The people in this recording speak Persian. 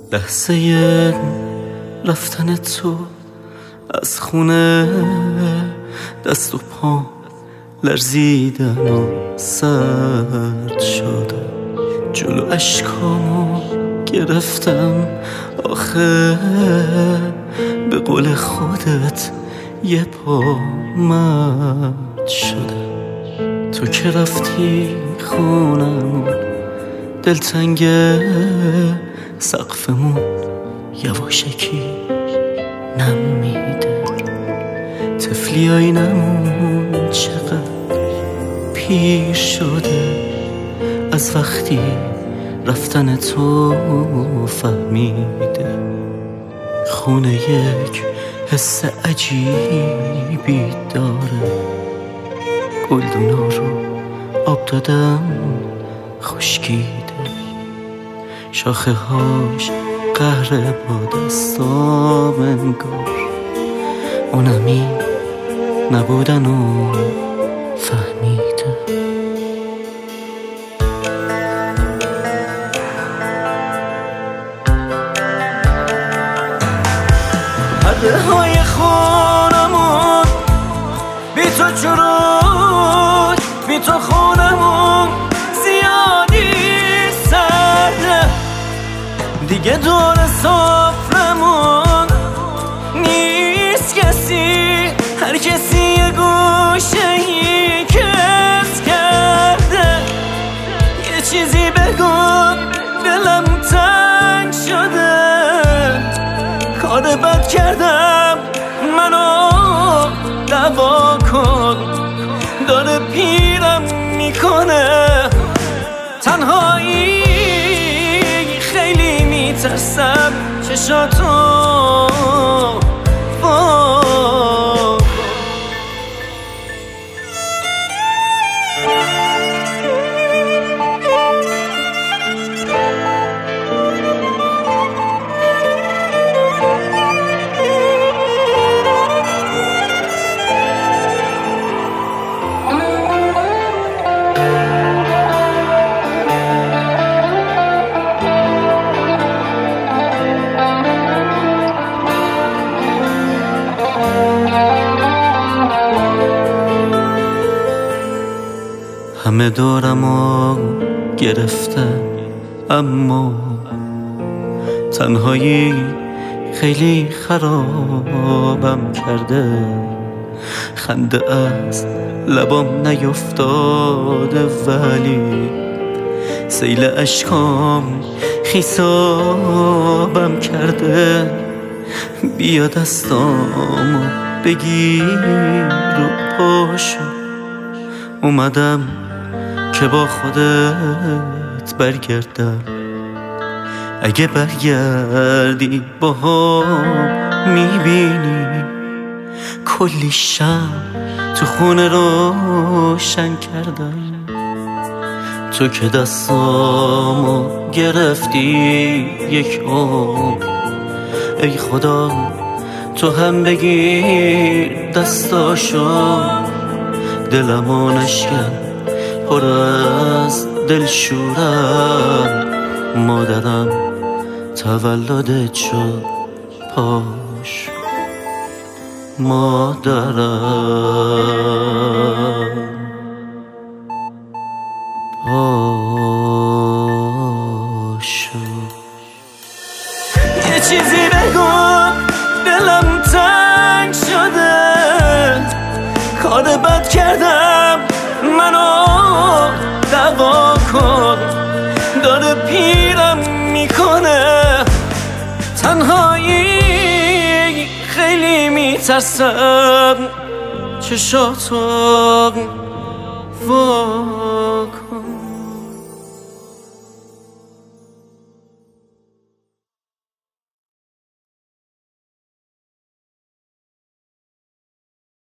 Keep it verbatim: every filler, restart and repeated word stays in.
لحظه رفتن تو از خونه دست و پا لرزیدن و سرد شده، جلو اشکامو گرفتم آخه به قول خودت یه پا مد شده. تو که رفتی خونمون دلتنگه، سقفمون یواشکی نم میده، طفلی آینمون چقدر پیر شده، از وقتی رفتن تو فهمیده. خونه یک حس عجیبی داره، گلدونا رو آب دادم خشکیده، شاخه هاش قهر با دستام انگار اونمی نبودن و فهمیده. پرده های خونمون بی تو چروک، بی تو خونمون زیادی سرده، دیگه دور سفرمون نیست کسی، هر کسی یه گوشه ای کس کرده. یه چیزی بگو دلم تنگ شده، کار بد کردم منو دوا کن، داره پیرم میکنه تنهایی، خیلی میترسم چشاتو وا کن. همه دورمو گرفته اما تنهایی خیلی خرابم کرده، خنده از لبام نیفتاده ولی سیل اشکام خیسابم کرده. بیا دستامو بگیر رو پاشو، اومدم که با خودت برگردم، اگه برگردی با هم میبینی کلی شم تو خونه روشن کردم. تو که دستامو گرفتی یک عمر، ای خدا تو هم بگیر دستاشو، دلمو نشکن پر از دلشورم، مادرم تولدت شد پاش، مادرم پاشو. یه چیزی بگو دلم تنگ شده، کار بد کردم منو دوا کن، داره پیرم میکنه تنهایی، خیلی میترسم چشاتو وا کن.